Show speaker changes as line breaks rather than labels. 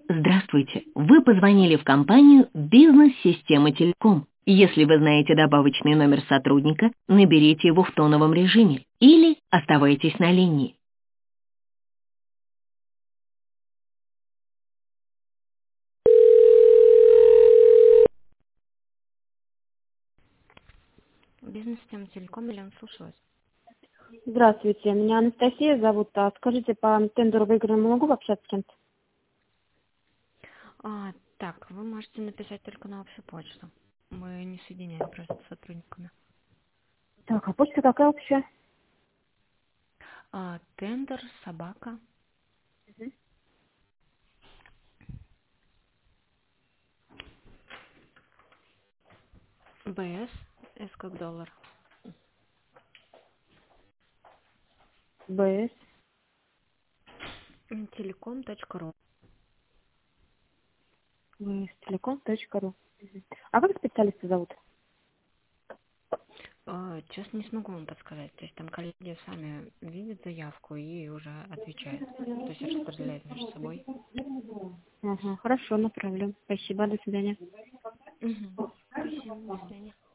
Здравствуйте. Вы позвонили в компанию «Бизнес-система Телеком». Если вы знаете добавочный номер сотрудника, наберите его в тоновом режиме или оставайтесь на линии.
Бизнес-система Телеком, Елена, слушаю вас.
Здравствуйте, меня Анастасия зовут. Скажите, по тендеру выигранному могу общаться с кем-то?
Так, вы можете написать только на общую почту. Мы не соединяем просто с сотрудниками.
Так, а почта какая общая?
Тендер, собака, БС, С как доллар,
БС,
телеком.ру.
telecom.ru. А как специалиста зовут?
Честно, не смогу вам подсказать. То есть там коллеги сами видят заявку и уже отвечают. То есть распределяют между собой.
Ага, хорошо, направлю. Спасибо, до свидания.
Угу. Спасибо, до свидания.